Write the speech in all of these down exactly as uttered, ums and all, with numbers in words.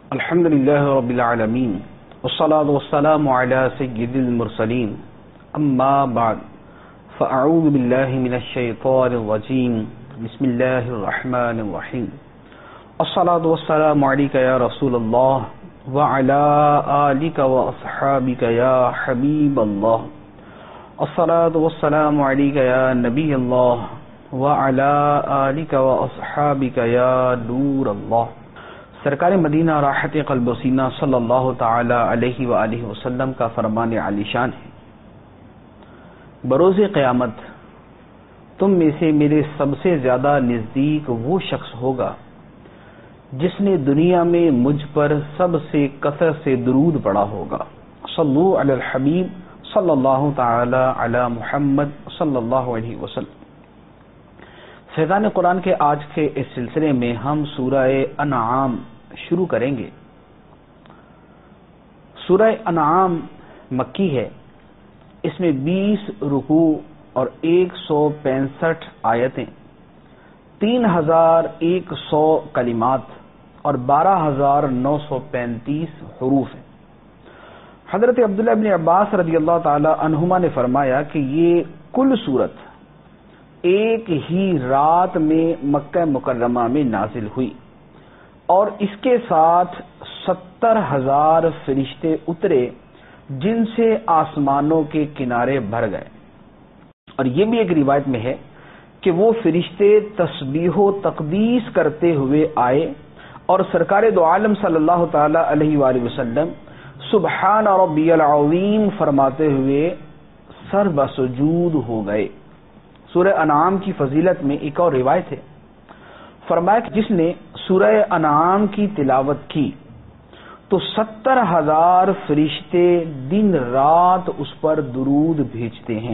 الحمد لله رب العالمين والصلاة والسلام على سيد المرسلين أما بعد فأعوذ بالله من الشيطان الرجيم بسم الله الرحمن الرحيم الصلاة والسلام عليك يا رسول الله وعلى آلك وأصحابك يا حبيب الله الصلاة والسلام عليك يا نبي الله وعلى آلك وأصحابك يا نور الله. سرکار مدینہ راحت قلب و سینہ صلی اللہ تعالی علیہ وآلہ وسلم کا فرمان عالی شان ہے، بروز قیامت تم میں سے میرے سب سے زیادہ نزدیک وہ شخص ہوگا جس نے دنیا میں مجھ پر سب سے کثرت سے درود پڑھا ہوگا. صلو علی الحبیب صلی اللہ تعالی علی محمد صلی اللہ علیہ وسلم. فیضان قرآن کے آج کے اس سلسلے میں ہم سورہ انعام شروع کریں گے. سورہ انعام مکی ہے، اس میں بیس رکوع اور ایک سو پینسٹھ آیتیں، تین ہزار ایک سو کلمات اور بارہ ہزار نو سو پینتیس حروف ہیں. حضرت عبداللہ بن عباس رضی اللہ تعالی عنہما نے فرمایا کہ یہ کل سورت ایک ہی رات میں مکہ مکرمہ میں نازل ہوئی اور اس کے ساتھ ستر ہزار فرشتے اترے جن سے آسمانوں کے کنارے بھر گئے. اور یہ بھی ایک روایت میں ہے کہ وہ فرشتے تسبیح و تقدیس کرتے ہوئے آئے اور سرکار دو عالم صلی اللہ تعالی علیہ وآلہ وسلم سبحان ربی العظیم فرماتے ہوئے سر بسجود ہو گئے. سورہ انعام کی فضیلت میں ایک اور روایت ہے، فرمایا کہ جس نے سورہ انعام کی تلاوت کی تو ستر ہزار فرشتے دن رات اس پر درود بھیجتے ہیں.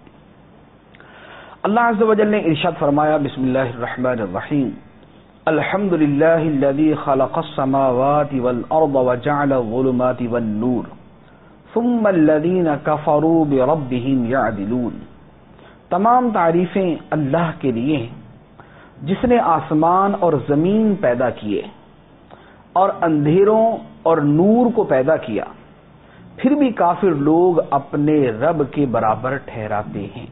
اللہ عز و جل نے ارشاد فرمایا، بسم اللہ الرحمن الرحیم، الحمد للہ الذی خلق السماوات والارض وجعل الظلمات والنور ثم الذین کفروا بربہم یعدلون. تمام تعریفیں اللہ کے لیے ہیں جس نے آسمان اور زمین پیدا کیے اور اندھیروں اور نور کو پیدا کیا، پھر بھی کافر لوگ اپنے رب کے برابر ٹھہراتے ہیں.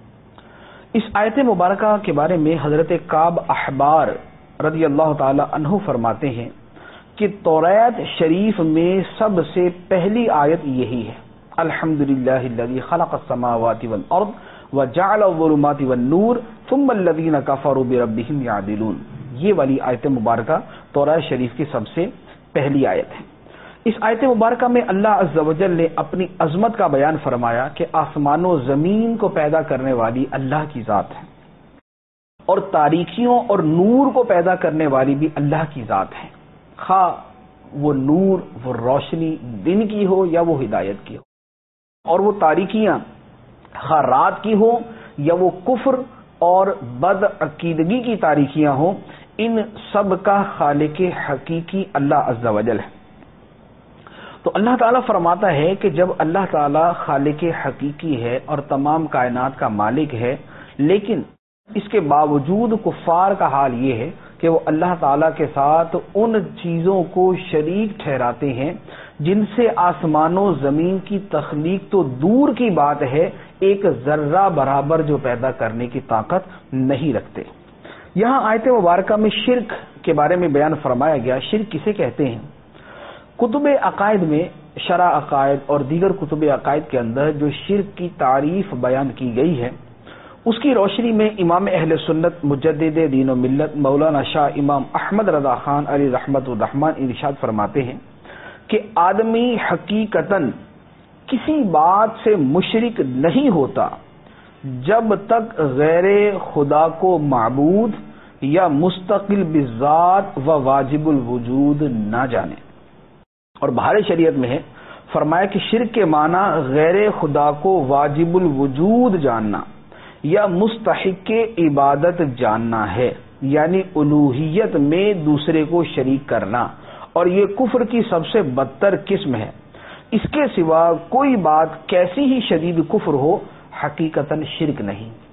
اس آیت مبارکہ کے بارے میں حضرت کعب احبار رضی اللہ تعالی عنہ فرماتے ہیں کہ توریت شریف میں سب سے پہلی آیت یہی ہے، الحمدللہ الذی خلق السماوات والارض وجعل الظلمات والنور ثم الذین کفروا بربہم یعدلون. یہ والی آیت مبارکہ توریت شریف کی سب سے پہلی آیت ہے. اس آیت مبارکہ میں اللہ عز و جل نے اپنی عظمت کا بیان فرمایا کہ آسمان و زمین کو پیدا کرنے والی اللہ کی ذات ہے اور تاریکیوں اور نور کو پیدا کرنے والی بھی اللہ کی ذات ہے، خواہ وہ نور وہ روشنی دن کی ہو یا وہ ہدایت کی ہو، اور وہ تاریکیاں خواہ رات کی ہو یا وہ کفر اور بد عقیدگی کی تاریکیاں ہوں، ان سب کا خالق حقیقی اللہ عز و جل ہے. تو اللہ تعالیٰ فرماتا ہے کہ جب اللہ تعالیٰ خالق حقیقی ہے اور تمام کائنات کا مالک ہے، لیکن اس کے باوجود کفار کا حال یہ ہے کہ وہ اللہ تعالیٰ کے ساتھ ان چیزوں کو شریک ٹھہراتے ہیں جن سے آسمان و زمین کی تخلیق تو دور کی بات ہے، ایک ذرہ برابر جو پیدا کرنے کی طاقت نہیں رکھتے. یہاں آیت مبارکہ میں شرک کے بارے میں بیان فرمایا گیا. شرک کسے کہتے ہیں؟ کتب عقائد میں شرح عقائد اور دیگر کتب عقائد کے اندر جو شرک کی تعریف بیان کی گئی ہے، اس کی روشنی میں امام اہل سنت مجدد دین و ملت مولانا شاہ امام احمد رضا خان علی رحمت الرحمن ارشاد فرماتے ہیں کہ آدمی حقیقتاً کسی بات سے مشرک نہیں ہوتا جب تک غیر خدا کو معبود یا مستقل بذات و واجب الوجود نہ جانے. اور بہار شریعت میں ہے، فرمایا کہ شرک کے معنی غیر خدا کو واجب الوجود جاننا یا مستحق عبادت جاننا ہے، یعنی الوہیت میں دوسرے کو شریک کرنا، اور یہ کفر کی سب سے بدتر قسم ہے. اس کے سوا کوئی بات کیسی ہی شدید کفر ہو حقیقتاً شرک نہیں.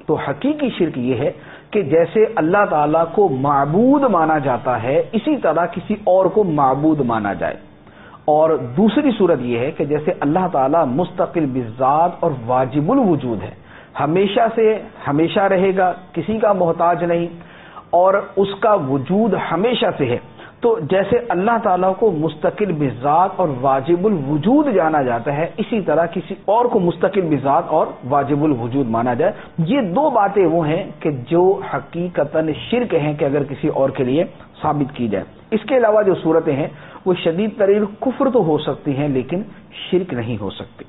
تو حقیقی شرک یہ ہے کہ جیسے اللہ تعالیٰ کو معبود مانا جاتا ہے اسی طرح کسی اور کو معبود مانا جائے، اور دوسری صورت یہ ہے کہ جیسے اللہ تعالیٰ مستقل بالذات اور واجب الوجود ہے، ہمیشہ سے ہمیشہ رہے گا، کسی کا محتاج نہیں، اور اس کا وجود ہمیشہ سے ہے، تو جیسے اللہ تعالیٰ کو مستقل بذات اور واجب الوجود جانا جاتا ہے اسی طرح کسی اور کو مستقل بذات اور واجب الوجود مانا جائے۔ یہ دو باتیں وہ ہیں کہ جو حقیقتاً شرک ہیں کہ اگر کسی اور کے لیے ثابت کی جائے۔ اس کے علاوہ جو صورتیں ہیں وہ شدید ترین کفر تو ہو سکتی ہیں لیکن شرک نہیں ہو سکتی۔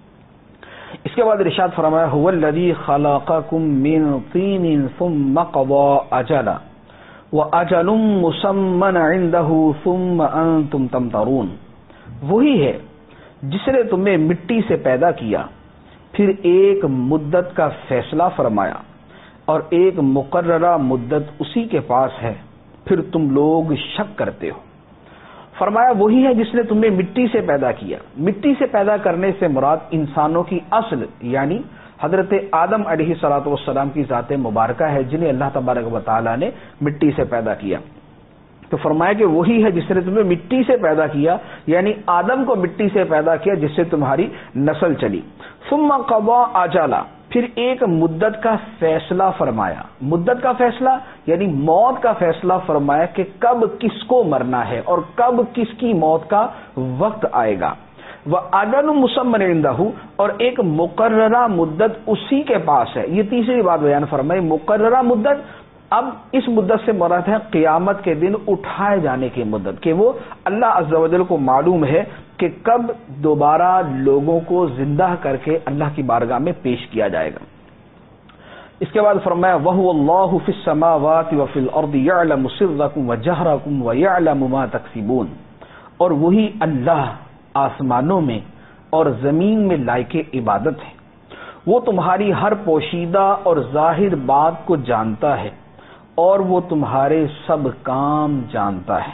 اس کے بعد ارشاد فرمایا هو الذی خلقکم من طین ثم قضى اجلا وَأَجَلٌ مُّسَمًّى عِندَهُ ثُمَّ أَنتُمْ تَمْتَرُونَ، وہی ہے جس نے تمہیں مٹی سے پیدا کیا، پھر ایک مدت کا فیصلہ فرمایا اور ایک مقررہ مدت اسی کے پاس ہے، پھر تم لوگ شک کرتے ہو۔ فرمایا وہی ہے جس نے تمہیں مٹی سے پیدا کیا۔ مٹی سے پیدا کرنے سے مراد انسانوں کی اصل یعنی حضرت آدم علیہ الصلوۃ والسلام کی ذات مبارکہ ہے جنہیں اللہ تبارک و تعالیٰ نے مٹی سے پیدا کیا۔ تو فرمایا کہ وہی ہے جس نے تمہیں مٹی سے پیدا کیا، یعنی آدم کو مٹی سے پیدا کیا جس سے تمہاری نسل چلی۔ ثم قضى اجلا، پھر ایک مدت کا فیصلہ فرمایا۔ مدت کا فیصلہ یعنی موت کا فیصلہ فرمایا کہ کب کس کو مرنا ہے اور کب کس کی موت کا وقت آئے گا۔ وَأَجَلٌ مُّسَمًّى عِندَهُ، اور ایک مقررہ مدت اسی کے پاس ہے۔ یہ تیسری بات بیان فرمائی، مقررہ مدت۔ اب اس مدت سے مراد ہے قیامت کے دن اٹھائے جانے کی مدت، کہ وہ اللہ عز و جل کو معلوم ہے کہ کب دوبارہ لوگوں کو زندہ کر کے اللہ کی بارگاہ میں پیش کیا جائے گا۔ اس کے بعد فرمایا وَهُوَ اللَّهُ فِي السَّمَاوَاتِ وَفِي الْأَرْضِ يَعْلَمُ سِرَّكُمْ وَجَهْرَكُمْ وَيَعْلَمُ مَا تَكْسِبُونَ، اور وہی اللہ آسمانوں میں اور زمین میں لائق عبادت ہے، وہ تمہاری ہر پوشیدہ اور ظاہر بات کو جانتا ہے اور وہ تمہارے سب کام جانتا ہے۔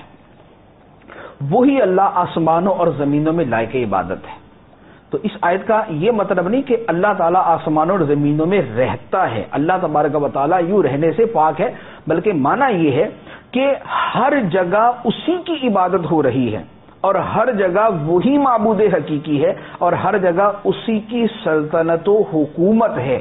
وہی اللہ آسمانوں اور زمینوں میں لائق عبادت ہے۔ تو اس آیت کا یہ مطلب نہیں کہ اللہ تعالیٰ آسمانوں اور زمینوں میں رہتا ہے، اللہ تبارک و تعالیٰ یوں رہنے سے پاک ہے، بلکہ معنی یہ ہے کہ ہر جگہ اسی کی عبادت ہو رہی ہے اور ہر جگہ وہی معبود حقیقی ہے اور ہر جگہ اسی کی سلطنت و حکومت ہے،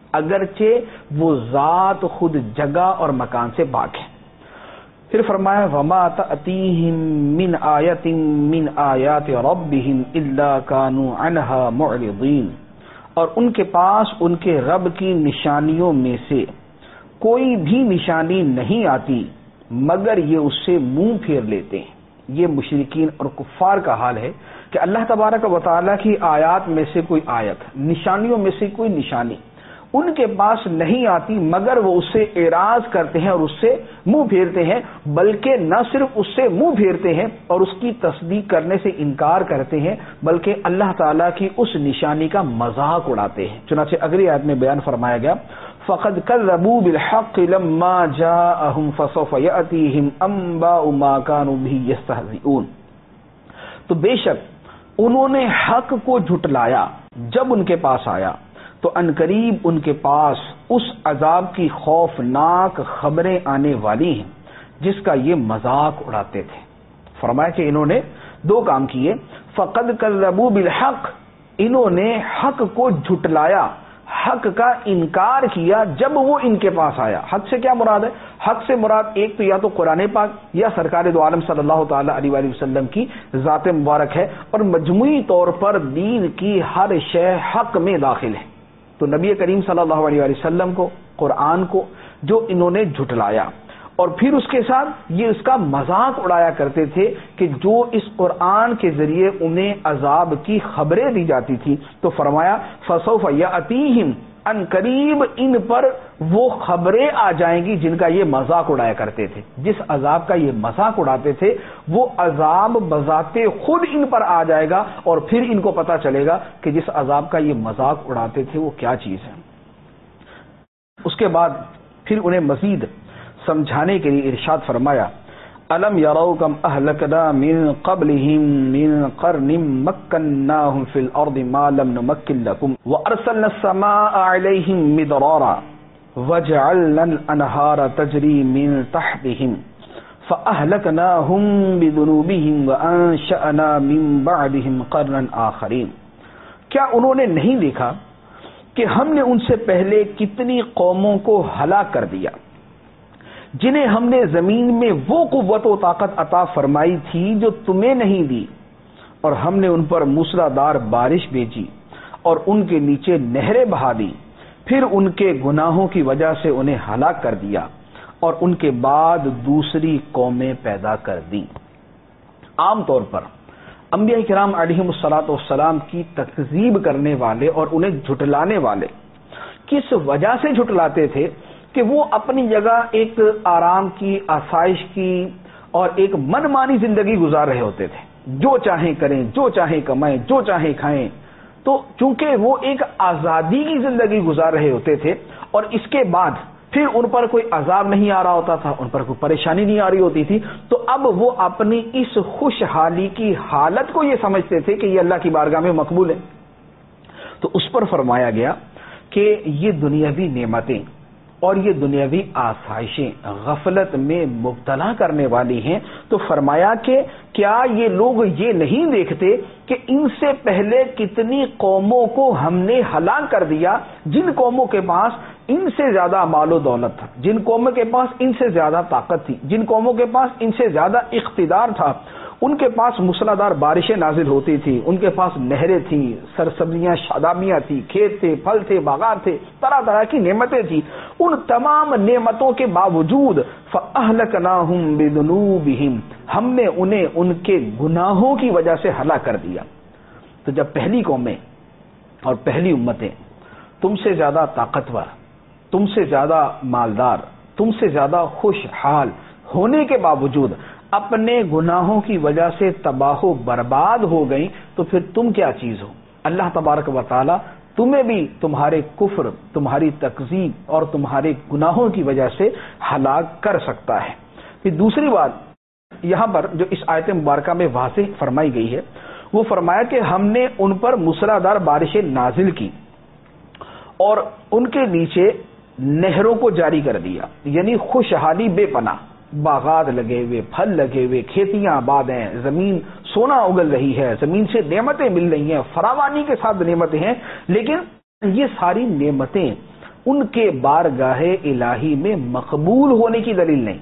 اگرچہ وہ ذات خود جگہ اور مکان سے پاک ہے۔ پھر فرمایا وما تأتیہم من آیت من آیات ربہم الا کانوا عنہا معرضین، اور ان کے پاس ان کے رب کی نشانیوں میں سے کوئی بھی نشانی نہیں آتی مگر یہ اس سے منہ پھیر لیتے ہیں۔ یہ مشرکین اور کفار کا حال ہے کہ اللہ تبارک و تعالیٰ کی آیات میں سے کوئی آیت، نشانیوں میں سے کوئی نشانی ان کے پاس نہیں آتی مگر وہ اس سے اعراض کرتے ہیں اور اس سے منہ پھیرتے ہیں، بلکہ نہ صرف اس سے منہ پھیرتے ہیں اور اس کی تصدیق کرنے سے انکار کرتے ہیں بلکہ اللہ تعالیٰ کی اس نشانی کا مذاق اڑاتے ہیں۔ چنانچہ اگلی آیت میں بیان فرمایا گیا فَقَدْ كَذَّبُوا بِالْحَقِّ لَمَّا جَاءَهُمْ فَسَوْفَ يَأْتِيهِمْ أَنبَاءُ مَا كَانُوا بِهِ يَسْتَهْزِئُونَ، تو بے شک انہوں نے حق کو جھٹلایا جب ان کے پاس آیا تو عنقریب ان کے پاس اس عذاب کی خوفناک خبریں آنے والی ہیں جس کا یہ مذاق اڑاتے تھے۔ فرمایا کہ انہوں نے دو کام کیے، فَقَدْ كَذَّبُوا بِالْحَقِّ، انہوں نے حق کو جھٹلایا، حق کا انکار کیا جب وہ ان کے پاس آیا۔ حق سے کیا مراد ہے؟ حق سے مراد ایک تو یا تو قرآن پاک یا سرکار دو عالم صلی اللہ تعالی علیہ وآلہ وسلم کی ذات مبارک ہے، اور مجموعی طور پر دین کی ہر شے حق میں داخل ہے۔ تو نبی کریم صلی اللہ علیہ وآلہ وسلم کو، قرآن کو جو انہوں نے جھٹلایا، اور پھر اس کے ساتھ یہ اس کا مذاق اڑایا کرتے تھے کہ جو اس قرآن کے ذریعے انہیں عذاب کی خبریں دی جاتی تھی، تو فرمایا فسوف یاتیہم، ان قریب ان پر وہ خبریں آ جائیں گی جن کا یہ مذاق اڑایا کرتے تھے۔ جس عذاب کا یہ مذاق اڑاتے تھے وہ عذاب بذات خود ان پر آ جائے گا اور پھر ان کو پتہ چلے گا کہ جس عذاب کا یہ مذاق اڑاتے تھے وہ کیا چیز ہے۔ اس کے بعد پھر انہیں مزید سمجھانے کے لیے ارشاد فرمایا الم یروا کم اہلکنا من قبلہم من قرن مکناہم فی الارض ما لم نمکن لکم وارسلنا السماء علیہم مدرارا وجعلنا الانہار تجری من تحتہم فاہلکناہم بذنوبہم وانشأنا من بعدہم قرنا آخرین. کیا انہوں نے نہیں دیکھا کہ ہم نے ان سے پہلے کتنی قوموں کو ہلاک کر دیا جنہیں ہم نے زمین میں وہ قوت و طاقت عطا فرمائی تھی جو تمہیں نہیں دی، اور ہم نے ان پر موسلادھار بارش بھیجی اور ان کے نیچے نہریں بہا دی، پھر ان کے گناہوں کی وجہ سے انہیں ہلاک کر دیا اور ان کے بعد دوسری قومیں پیدا کر دی. عام طور پر انبیاء کرام علیہم الصلاۃ والسلام کی تکذیب کرنے والے اور انہیں جھٹلانے والے کس وجہ سے جھٹلاتے تھے کہ وہ اپنی جگہ ایک آرام کی، آسائش کی اور ایک من مانی زندگی گزار رہے ہوتے تھے، جو چاہیں کریں، جو چاہیں کمائیں، جو چاہیں کھائیں. تو چونکہ وہ ایک آزادی کی زندگی گزار رہے ہوتے تھے اور اس کے بعد پھر ان پر کوئی عذاب نہیں آ رہا ہوتا تھا، ان پر کوئی پریشانی نہیں آ رہی ہوتی تھی، تو اب وہ اپنی اس خوشحالی کی حالت کو یہ سمجھتے تھے کہ یہ اللہ کی بارگاہ میں مقبول ہے. تو اس پر فرمایا گیا کہ یہ دنیاوی نعمتیں اور یہ دنیاوی آسائشیں غفلت میں مبتلا کرنے والی ہیں. تو فرمایا کہ کیا یہ لوگ یہ نہیں دیکھتے کہ ان سے پہلے کتنی قوموں کو ہم نے ہلاک کر دیا، جن قوموں کے پاس ان سے زیادہ مال و دولت تھا، جن قوموں کے پاس ان سے زیادہ طاقت تھی، جن قوموں کے پاس ان سے زیادہ اقتدار تھا، ان کے پاس موسلادھار بارشیں نازل ہوتی تھی، ان کے پاس نہریں تھیں، سرسبزیاں شادابیاں تھیں، کھیت تھے، پھل تھے، باغات تھے، طرح طرح کی نعمتیں تھیں. ان تمام نعمتوں کے باوجود فَأَهْلَكْنَاهُمْ بِذُنُوبِهِمْ، ہم نے انہیں ان کے گناہوں کی وجہ سے ہلاک کر دیا. تو جب پہلی قومیں اور پہلی امتیں تم سے زیادہ طاقتور، تم سے زیادہ مالدار، تم سے زیادہ خوشحال ہونے کے باوجود اپنے گناہوں کی وجہ سے تباہ و برباد ہو گئیں، تو پھر تم کیا چیز ہو؟ اللہ تبارک و تعالی تمہیں بھی تمہارے کفر، تمہاری تکذیب اور تمہارے گناہوں کی وجہ سے ہلاک کر سکتا ہے. پھر دوسری بات یہاں پر جو اس آیت مبارکہ میں واضح فرمائی گئی ہے، وہ فرمایا کہ ہم نے ان پر موسلادھار بارشیں نازل کی اور ان کے نیچے نہروں کو جاری کر دیا، یعنی خوشحالی بے پناہ، باغات لگے ہوئے، پھل لگے ہوئے، کھیتیاں آباد ہیں، زمین سونا اگل رہی ہے، زمین سے نعمتیں مل رہی ہیں، فراوانی کے ساتھ نعمتیں ہیں. لیکن یہ ساری نعمتیں ان کے بارگاہ الہی میں مقبول ہونے کی دلیل نہیں،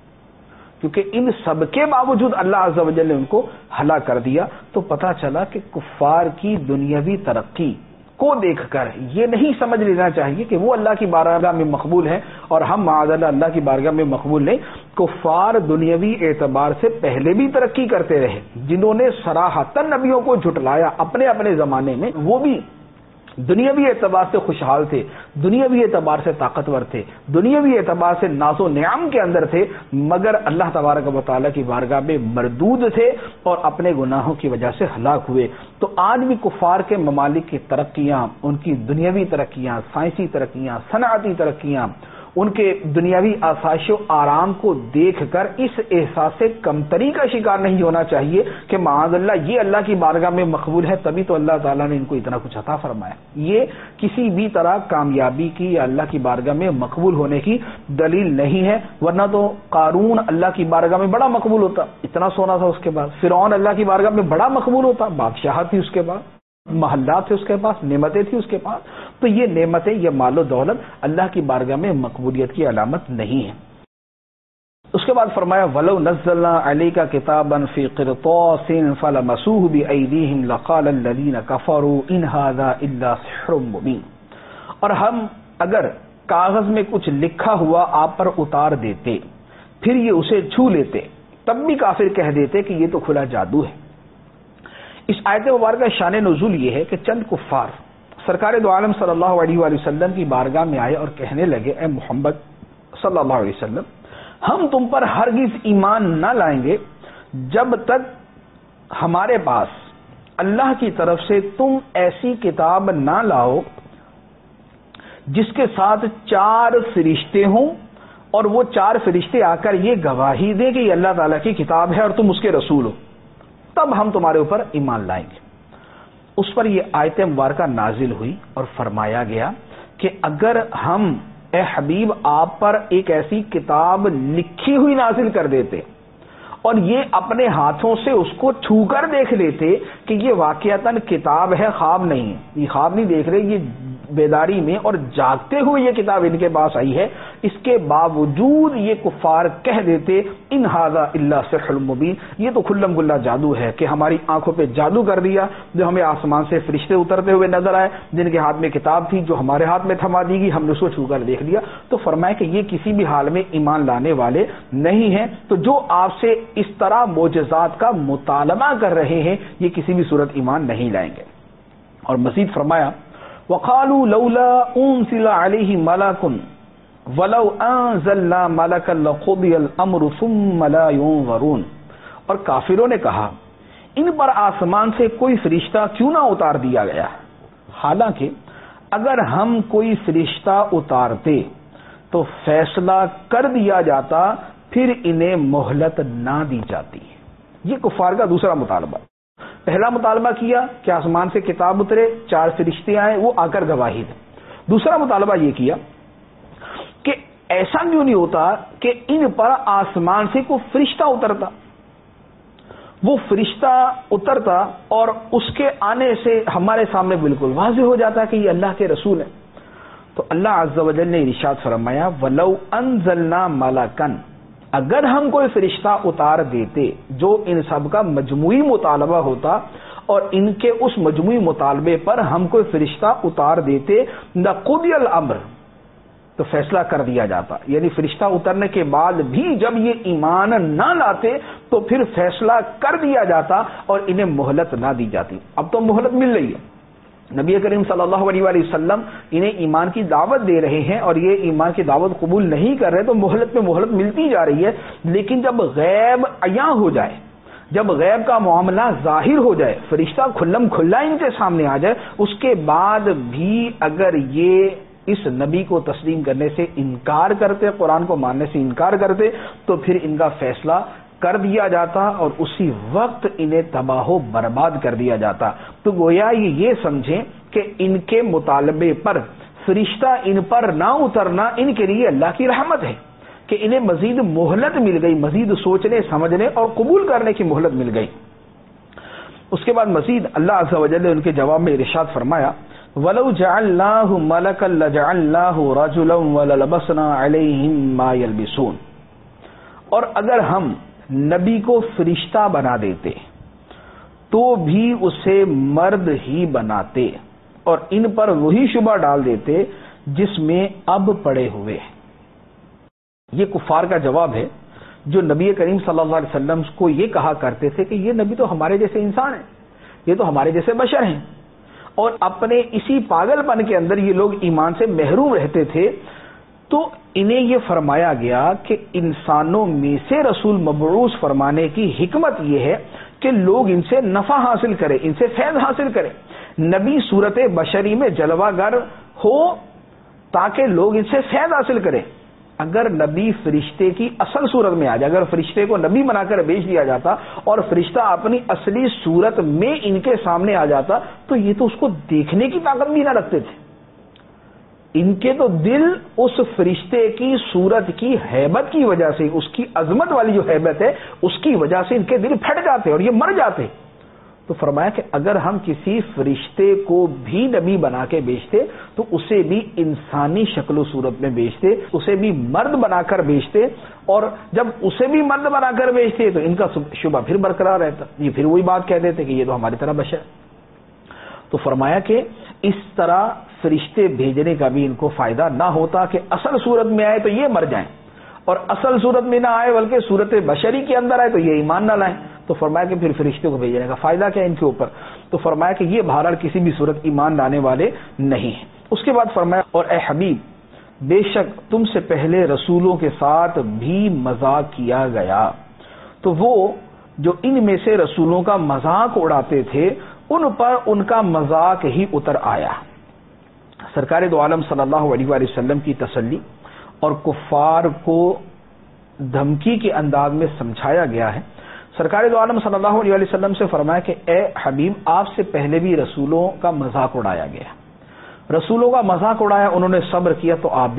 کیونکہ ان سب کے باوجود اللہ عز و جل نے ان کو ہلاک کر دیا. تو پتہ چلا کہ کفار کی دنیاوی ترقی کو دیکھ کر یہ نہیں سمجھ لینا چاہیے کہ وہ اللہ کی بارگاہ میں مقبول ہے اور ہم معاذ اللہ اللہ کی بارگاہ میں مقبول نہیں. کفار دنیاوی اعتبار سے پہلے بھی ترقی کرتے رہے، جنہوں نے صراحتاً نبیوں کو جھٹلایا اپنے اپنے زمانے میں، وہ بھی دنیاوی اعتبار سے خوشحال تھے، دنیاوی اعتبار سے طاقتور تھے، دنیاوی اعتبار سے ناز و نعم کے اندر تھے، مگر اللہ تبارک و تعالیٰ کی بارگاہ میں مردود تھے اور اپنے گناہوں کی وجہ سے ہلاک ہوئے. تو آج بھی کفار کے ممالک کی ترقیاں، ان کی دنیاوی ترقیاں، سائنسی ترقیاں، صنعتی ترقیاں، ان کے دنیاوی آسائش و آرام کو دیکھ کر اس احساس سے کمتری کا شکار نہیں ہونا چاہیے کہ معاذ اللہ یہ اللہ کی بارگاہ میں مقبول ہے، تبھی تو اللہ تعالیٰ نے ان کو اتنا کچھ عطا فرمایا. یہ کسی بھی طرح کامیابی کی یا اللہ کی بارگاہ میں مقبول ہونے کی دلیل نہیں ہے، ورنہ تو قارون اللہ کی بارگاہ میں بڑا مقبول ہوتا، اتنا سونا تھا اس کے بعد. فرعون اللہ کی بارگاہ میں بڑا مقبول ہوتا، بادشاہت تھی اس کے بعد، محلات تھے اس کے پاس، نعمتیں تھی اس کے پاس. تو یہ نعمتیں، یہ مال و دولت اللہ کی بارگاہ میں مقبولیت کی علامت نہیں ہے. اس کے بعد فرمایا وَلَوْ نَزَّلْنَا عَلَيْكَ كِتَابًا فِي قِرْطَاسٍ فَلَمَسُوهُ بِأَيْدِيهِمْ لَقَالَ الَّذِينَ كَفَرُوا إِنْ هَذَا إِلَّا سِحْرٌ مُبِينٌ. اور ہم اگر کاغذ میں کچھ لکھا ہوا آپ پر اتار دیتے، پھر یہ اسے چھو لیتے، تب بھی کافر کہہ دیتے کہ یہ تو کھلا جادو ہے. اس آیت مبارکہ شان نزول یہ ہے کہ چند کفار سرکار دو عالم صلی اللہ علیہ وآلہ وسلم کی بارگاہ میں آئے اور کہنے لگے اے محمد صلی اللہ علیہ وسلم، ہم تم پر ہرگز ایمان نہ لائیں گے جب تک ہمارے پاس اللہ کی طرف سے تم ایسی کتاب نہ لاؤ جس کے ساتھ چار فرشتے ہوں اور وہ چار فرشتے آ کر یہ گواہی دیں کہ یہ اللہ تعالیٰ کی کتاب ہے اور تم اس کے رسول ہو، تب ہم تمہارے اوپر ایمان لائیں گے. اس پر یہ آیت مبارکہ نازل ہوئی اور فرمایا گیا کہ اگر ہم اے حبیب آپ پر ایک ایسی کتاب لکھی ہوئی نازل کر دیتے اور یہ اپنے ہاتھوں سے اس کو چھو کر دیکھ لیتے کہ یہ واقعتاً کتاب ہے، خواب نہیں، یہ خواب نہیں دیکھ رہے، یہ بیداری میں اور جاگتے ہوئے یہ کتاب ان کے پاس آئی ہے، اس کے باوجود یہ کفار کہہ دیتے ان ھذا الا سحر مبین، یہ تو کھلم کھلا جادو ہے کہ ہماری آنکھوں پہ جادو کر دیا، جو ہمیں آسمان سے فرشتے اترتے ہوئے نظر آئے جن کے ہاتھ میں کتاب تھی جو ہمارے ہاتھ میں تھما دی گئی، ہم نے اس کو چھو کر دیکھ لیا۔ تو فرمایا کہ یہ کسی بھی حال میں ایمان لانے والے نہیں ہیں، تو جو آپ سے اس طرح معجزات کا مطالبہ کر رہے ہیں یہ کسی بھی صورت ایمان نہیں لائیں گے۔ اور مزید فرمایا وَقَالُوا لَوْلَا أُنزِلَ عَلَيْهِ مَلَكٌ وَلَوْ أَنزَلْنَا مَلَكًا لَقُضِيَ الْأَمْرُ ثُمَّ لَا يُنظَرُونَ، اور کافروں نے کہا ان پر آسمان سے کوئی فرشتہ کیوں نہ اتار دیا گیا، حالانکہ اگر ہم کوئی فرشتہ اتارتے تو فیصلہ کر دیا جاتا پھر انہیں مہلت نہ دی جاتی۔ یہ کفار کا دوسرا مطالبہ۔ پہلا مطالبہ کیا کہ آسمان سے کتاب اترے، چار فرشتے آئے، وہ آ کر گواہی دیں۔ دوسرا مطالبہ یہ کیا کہ ایسا کیوں نہیں ہوتا کہ ان پر آسمان سے کوئی فرشتہ اترتا، وہ فرشتہ اترتا اور اس کے آنے سے ہمارے سامنے بالکل واضح ہو جاتا کہ یہ اللہ کے رسول ہیں۔ تو اللہ عز و جل نے ارشاد فرمایا وَلَوْ أَنزَلْنَا مَلَكًا، اگر ہم کوئی فرشتہ اتار دیتے، جو ان سب کا مجموعی مطالبہ ہوتا اور ان کے اس مجموعی مطالبے پر ہم کوئی فرشتہ اتار دیتے لَقُضِيَ الْأَمْرُ، تو فیصلہ کر دیا جاتا، یعنی فرشتہ اترنے کے بعد بھی جب یہ ایمان نہ لاتے تو پھر فیصلہ کر دیا جاتا اور انہیں مہلت نہ دی جاتی۔ اب تو مہلت مل رہی ہے، نبی کریم صلی اللہ علیہ وآلہ وسلم انہیں ایمان کی دعوت دے رہے ہیں اور یہ ایمان کی دعوت قبول نہیں کر رہے، تو مہلت میں مہلت ملتی جا رہی ہے، لیکن جب غیب عیاں ہو جائے، جب غیب کا معاملہ ظاہر ہو جائے، فرشتہ کھلم کھلا ان کے سامنے آ جائے، اس کے بعد بھی اگر یہ اس نبی کو تسلیم کرنے سے انکار کرتے، قرآن کو ماننے سے انکار کرتے، تو پھر ان کا فیصلہ کر دیا جاتا اور اسی وقت انہیں تباہ و برباد کر دیا جاتا۔ تو گویا یہ یہ سمجھیں کہ ان کے مطالبے پر فرشتہ ان پر نہ اترنا ان کے لیے اللہ کی رحمت ہے کہ انہیں مزید مہلت مل گئی، مزید سوچنے سمجھنے اور قبول کرنے کی مہلت مل گئی۔ اس کے بعد مزید اللہ عز و جل نے ان کے جواب میں ارشاد فرمایا وَلَوْ جَعَلْنَاهُ مَلَكًا لَجَعَلْنَاهُ رَجُلًا وَلَلَبَسْنَا عَلَيْهِمْ مَا يَلْبِسُونَ، اور اگر ہم نبی کو فرشتہ بنا دیتے تو بھی اسے مرد ہی بناتے اور ان پر وہی شبہ ڈال دیتے جس میں اب پڑے ہوئے۔ یہ کفار کا جواب ہے جو نبی کریم صلی اللہ علیہ وسلم کو یہ کہا کرتے تھے کہ یہ نبی تو ہمارے جیسے انسان ہیں، یہ تو ہمارے جیسے بشر ہیں، اور اپنے اسی پاگل پن کے اندر یہ لوگ ایمان سے محروم رہتے تھے۔ تو انہیں یہ فرمایا گیا کہ انسانوں میں سے رسول مبعوث فرمانے کی حکمت یہ ہے کہ لوگ ان سے نفع حاصل کریں، ان سے فیض حاصل کریں، نبی صورت بشری میں جلوہ گر ہو تاکہ لوگ ان سے فیض حاصل کریں۔ اگر نبی فرشتے کی اصل صورت میں آ جائے، اگر فرشتے کو نبی بنا کر بھیج دیا جاتا اور فرشتہ اپنی اصلی صورت میں ان کے سامنے آ جاتا تو یہ تو اس کو دیکھنے کی طاقت بھی نہ رکھتے تھے، ان کے تو دل اس فرشتے کی صورت کی ہیبت کی وجہ سے، اس کی عظمت والی جو ہیبت ہے اس کی وجہ سے ان کے دل پھٹ جاتے اور یہ مر جاتے۔ تو فرمایا کہ اگر ہم کسی فرشتے کو بھی نبی بنا کے بیچتے تو اسے بھی انسانی شکل و صورت میں بیچتے، اسے بھی مرد بنا کر بیچتے، اور جب اسے بھی مرد بنا کر بیچتے تو ان کا شبہ پھر برقرار رہتا، یہ پھر وہی بات کہہ دیتے کہ یہ تو ہماری طرح بشر۔ تو فرمایا کہ اس طرح فرشتے بھیجنے کا بھی ان کو فائدہ نہ ہوتا کہ اصل صورت میں آئے تو یہ مر جائیں، اور اصل صورت میں نہ آئے بلکہ صورت بشری کے اندر آئے تو یہ ایمان نہ لائیں۔ تو فرمایا کہ پھر فرشتے کو بھیجنے کا فائدہ کیا ان کے اوپر؟ تو فرمایا کہ یہ بہرحال کسی بھی صورت ایمان لانے والے نہیں ہیں۔ اس کے بعد فرمایا اور اے حبیب بے شک تم سے پہلے رسولوں کے ساتھ بھی مذاق کیا گیا، تو وہ جو ان میں سے رسولوں کا مذاق اڑاتے تھے ان پر ان کا مذاق ہی اتر آیا۔ سرکار دو عالم صلی اللہ علیہ وآلہ وسلم کی تسلی اور کفار کو دھمکی کے انداز میں سمجھایا گیا ہے۔ سرکار دو عالم صلی اللہ علیہ وآلہ وسلم سے فرمایا کہ اے حبیب آپ سے پہلے بھی رسولوں کا مذاق اڑایا گیا، رسولوں کا مذاق اڑایا، انہوں نے صبر کیا تو آپ بھی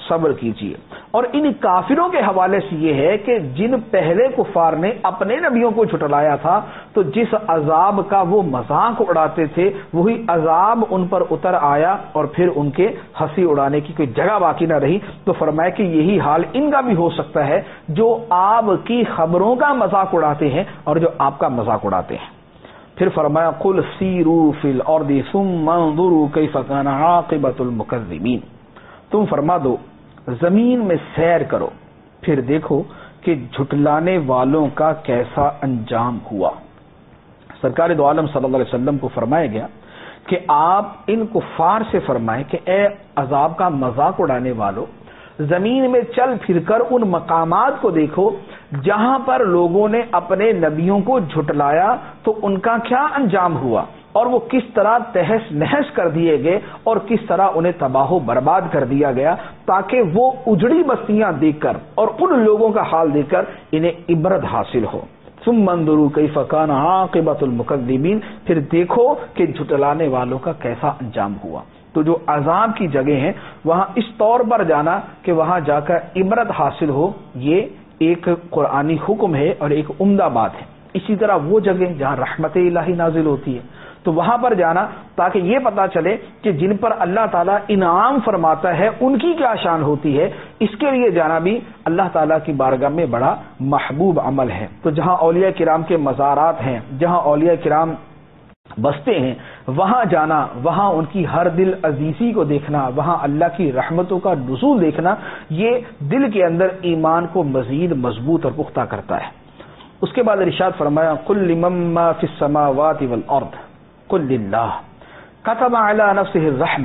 صبر کیجیے۔ اور ان کافروں کے حوالے سے یہ ہے کہ جن پہلے کفار نے اپنے نبیوں کو جھٹلایا تھا تو جس عذاب کا وہ مذاق اڑاتے تھے وہی عذاب ان پر اتر آیا اور پھر ان کے ہنسی اڑانے کی کوئی جگہ باقی نہ رہی۔ تو فرمایا کہ یہی حال ان کا بھی ہو سکتا ہے جو آپ کی خبروں کا مذاق اڑاتے ہیں اور جو آپ کا مذاق اڑاتے ہیں۔ پھر فرمایا قل سیروا فی الارض ثم انظروا کیف کان عاقبۃ المکذبین، تم فرما دو زمین میں سیر کرو پھر دیکھو کہ جھٹلانے والوں کا کیسا انجام ہوا۔ سرکار دو عالم صلی اللہ علیہ وسلم کو فرمایا گیا کہ آپ ان کفار سے فرمائیں کہ اے عذاب کا مذاق اڑانے والوں، زمین میں چل پھر کر ان مقامات کو دیکھو جہاں پر لوگوں نے اپنے نبیوں کو جھٹلایا تو ان کا کیا انجام ہوا اور وہ کس طرح تہس نہس کر دیے گئے اور کس طرح انہیں تباہ و برباد کر دیا گیا، تاکہ وہ اجڑی بستیاں دیکھ کر اور ان لوگوں کا حال دیکھ کر انہیں عبرت حاصل ہو۔ ثم انظروا کیف کان عاقبۃ المکذبین، پھر دیکھو کہ جھٹلانے والوں کا کیسا انجام ہوا۔ تو جو عذاب کی جگہ ہیں وہاں اس طور پر جانا کہ وہاں جا کر عبرت حاصل ہو، یہ ایک قرآنی حکم ہے اور ایک عمدہ بات ہے۔ اسی طرح وہ جگہ جہاں رحمت الہی نازل ہوتی ہے تو وہاں پر جانا تاکہ یہ پتا چلے کہ جن پر اللہ تعالیٰ انعام فرماتا ہے ان کی کیا شان ہوتی ہے، اس کے لیے جانا بھی اللہ تعالیٰ کی بارگاہ میں بڑا محبوب عمل ہے۔ تو جہاں اولیاء کرام کے مزارات ہیں، جہاں اولیاء کرام بستے ہیں، وہاں جانا، وہاں ان کی ہر دل عزیزی کو دیکھنا، وہاں اللہ کی رحمتوں کا نزول دیکھنا، یہ دل کے اندر ایمان کو مزید مضبوط اور پختہ کرتا ہے۔ اس کے بعد ارشاد فرمایا قل لمن ما فی السماوات والارض قل للہ کتب علی نفسہ الرحمہ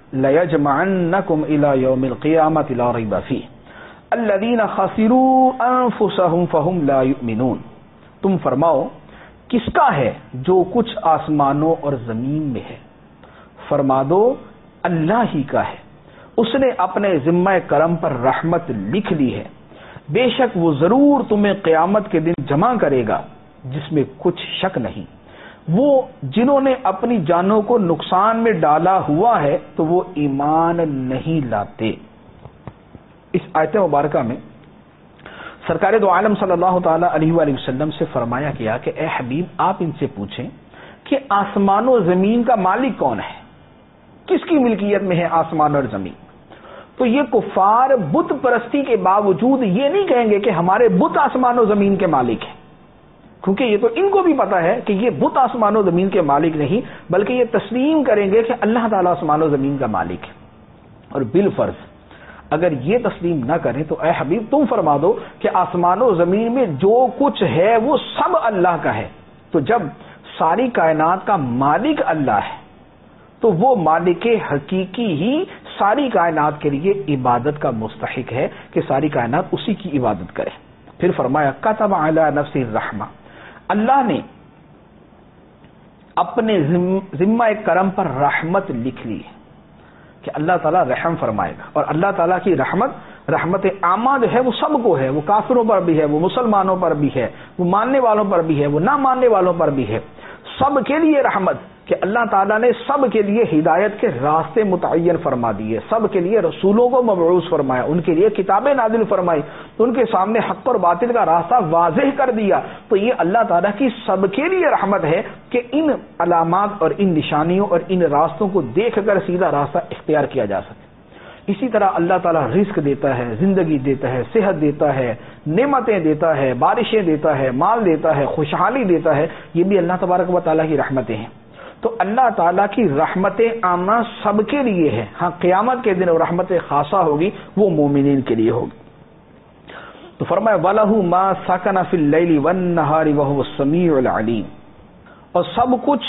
لیجمعنکم الی یوم القیامۃ لا ریب فیہ الذین خسروا انفسهم فهم لا یؤمنون، تم فرماؤ کس کا ہے جو کچھ آسمانوں اور زمین میں ہے؟ فرما دو اللہ ہی کا ہے، اس نے اپنے ذمہ کرم پر رحمت لکھ لی ہے، بے شک وہ ضرور تمہیں قیامت کے دن جمع کرے گا جس میں کچھ شک نہیں۔ وہ جنہوں نے اپنی جانوں کو نقصان میں ڈالا ہوا ہے تو وہ ایمان نہیں لاتے۔ اس آیت مبارکہ میں سرکار دو عالم صلی اللہ تعالی علیہ وآلہ وسلم سے فرمایا گیا کہ اے حبیب آپ ان سے پوچھیں کہ آسمان و زمین کا مالک کون ہے، کس کی ملکیت میں ہے آسمان اور زمین؟ تو یہ کفار بت پرستی کے باوجود یہ نہیں کہیں گے کہ ہمارے بت آسمان و زمین کے مالک ہیں، کیونکہ یہ تو ان کو بھی پتا ہے کہ یہ بت آسمان و زمین کے مالک نہیں بلکہ یہ تسلیم کریں گے کہ اللہ تعالیٰ آسمان و زمین کا مالک ہے۔ اور بالفرض اگر یہ تسلیم نہ کریں تو اے حبیب تم فرما دو کہ آسمان و زمین میں جو کچھ ہے وہ سب اللہ کا ہے۔ تو جب ساری کائنات کا مالک اللہ ہے تو وہ مالک حقیقی ہی ساری کائنات کے لیے عبادت کا مستحق ہے کہ ساری کائنات اسی کی عبادت کرے۔ پھر فرمایا کتب علی نفسہ الرحمہ، اللہ نے اپنے ذمہ کرم پر رحمت لکھ لی ہے کہ اللہ تعالیٰ رحم فرمائے گا، اور اللہ تعالیٰ کی رحمت رحمت عامہ جو ہے وہ سب کو ہے، وہ کافروں پر بھی ہے، وہ مسلمانوں پر بھی ہے، وہ ماننے والوں پر بھی ہے، وہ نہ ماننے والوں پر بھی ہے، سب کے لیے رحمت کہ اللہ تعالیٰ نے سب کے لیے ہدایت کے راستے متعین فرما دیے، سب کے لیے رسولوں کو مبعوث فرمایا، ان کے لیے کتابیں نازل فرمائی، ان کے سامنے حق اور باطل کا راستہ واضح کر دیا۔ تو یہ اللہ تعالیٰ کی سب کے لیے رحمت ہے کہ ان علامات اور ان نشانیوں اور ان راستوں کو دیکھ کر سیدھا راستہ اختیار کیا جا سکے۔ اسی طرح اللہ تعالیٰ رزق دیتا ہے، زندگی دیتا ہے، صحت دیتا ہے، نعمتیں دیتا ہے، بارشیں دیتا ہے، مال دیتا ہے، خوشحالی دیتا ہے، یہ بھی اللہ تبارک و تعالیٰ کی رحمتیں ہیں۔ تو اللہ تعالیٰ کی رحمتیں عامہ سب کے لیے ہے، ہاں قیامت کے دن رحمت خاصہ ہوگی وہ مومنین کے لیے ہوگی۔ تو فرمایا وَلَهُ مَا سَكَنَ فِي اللَّيْلِ وَالنَّهَارِ وَهُوَ السَّمِيعُ الْعَلِيمُ، اور سب کچھ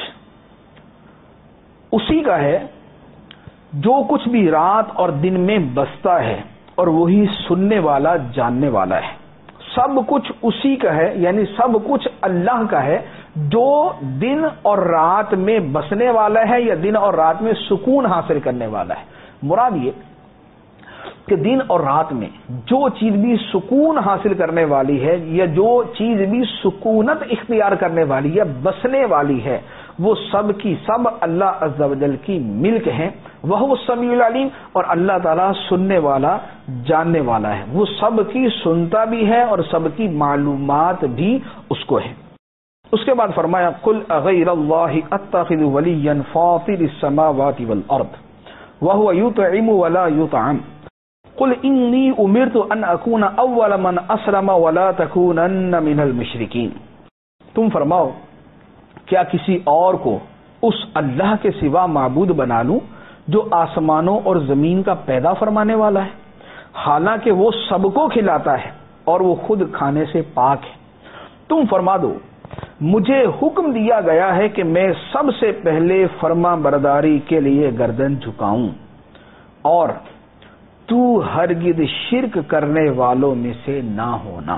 اسی کا ہے جو کچھ بھی رات اور دن میں بستا ہے اور وہی سننے والا جاننے والا ہے۔ سب کچھ اسی کا ہے، یعنی سب کچھ اللہ کا ہے جو دن اور رات میں بسنے والا ہے یا دن اور رات میں سکون حاصل کرنے والا ہے۔ مراد یہ کہ دن اور رات میں جو چیز بھی سکون حاصل کرنے والی ہے یا جو چیز بھی سکونت اختیار کرنے والی ہے، بسنے والی ہے، وہ سب کی سب اللہ عز و جل کی ملک ہیں، وہو السمیع العلیم، اور اللہ تعالیٰ سننے والا جاننے والا ہے، وہ سب کی سنتا بھی ہے اور سب کی معلومات بھی اس کو ہے۔ اس کے بعد فرمایا قل اغیر اللہ اتخذ ولیا فاطر السماوات والارض وهو يطعم ولا يطعم قل انی امرت ان اکون اول من اسلم ولا تکونن من المشرکین۔ تم فرماؤ کیا کسی اور کو اس اللہ کے سوا معبود بنا لوں جو آسمانوں اور زمین کا پیدا فرمانے والا ہے، حالانکہ وہ سب کو کھلاتا ہے اور وہ خود کھانے سے پاک ہے۔ تم فرما دو مجھے حکم دیا گیا ہے کہ میں سب سے پہلے فرما برداری کے لیے گردن جھکاؤں، اور تو ہرگز شرک کرنے والوں میں سے نہ ہونا۔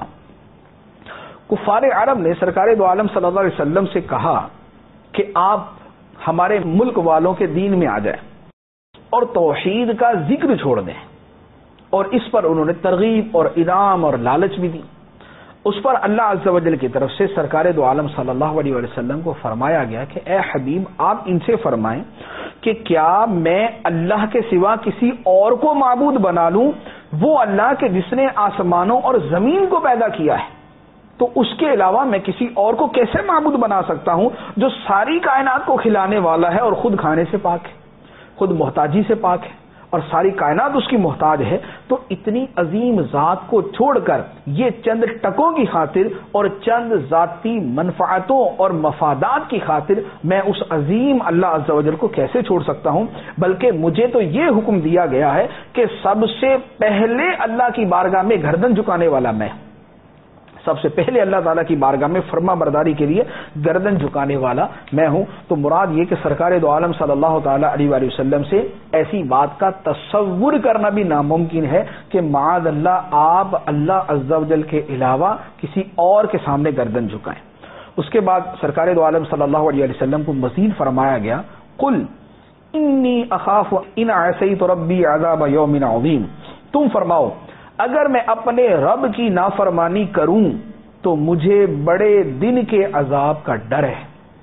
کفار عرب نے سرکار دو عالم صلی اللہ علیہ وسلم سے کہا کہ آپ ہمارے ملک والوں کے دین میں آ جائیں اور توحید کا ذکر چھوڑ دیں، اور اس پر انہوں نے ترغیب اور انعام اور لالچ بھی دی۔ اس پر اللہ عز و جل کی طرف سے سرکار دو عالم صلی اللہ علیہ وسلم کو فرمایا گیا کہ اے حبیب آپ ان سے فرمائیں کہ کیا میں اللہ کے سوا کسی اور کو معبود بنا لوں، وہ اللہ کے جس نے آسمانوں اور زمین کو پیدا کیا ہے، تو اس کے علاوہ میں کسی اور کو کیسے معبود بنا سکتا ہوں جو ساری کائنات کو کھلانے والا ہے اور خود کھانے سے پاک ہے، خود محتاجی سے پاک ہے اور ساری کائنات اس کی محتاج ہے۔ تو اتنی عظیم ذات کو چھوڑ کر یہ چند ٹکوں کی خاطر اور چند ذاتی منفعتوں اور مفادات کی خاطر میں اس عظیم اللہ عز و جل کو کیسے چھوڑ سکتا ہوں؟ بلکہ مجھے تو یہ حکم دیا گیا ہے کہ سب سے پہلے اللہ کی بارگاہ میں گردن جھکانے والا میں، سب سے پہلے اللہ تعالیٰ کی بارگاہ میں فرما برداری کے لیے گردن جھکانے والا میں ہوں۔ تو مراد یہ کہ سرکار دو عالم صلی اللہ تعالیٰ علیہ وآلہ وسلم سے ایسی بات کا تصور کرنا بھی ناممکن ہے کہ معاذ اللہ آپ اللہ عز و جل کے علاوہ کسی اور کے سامنے گردن جھکائیں۔ اس کے بعد سرکار دو عالم صلی اللہ علیہ وسلم کو مزید فرمایا گیا قل انی اخاف ان عصیت ربی عذاب یوم عظیم۔ تم فرماؤ اگر میں اپنے رب کی نافرمانی کروں تو مجھے بڑے دن کے عذاب کا ڈر ہے۔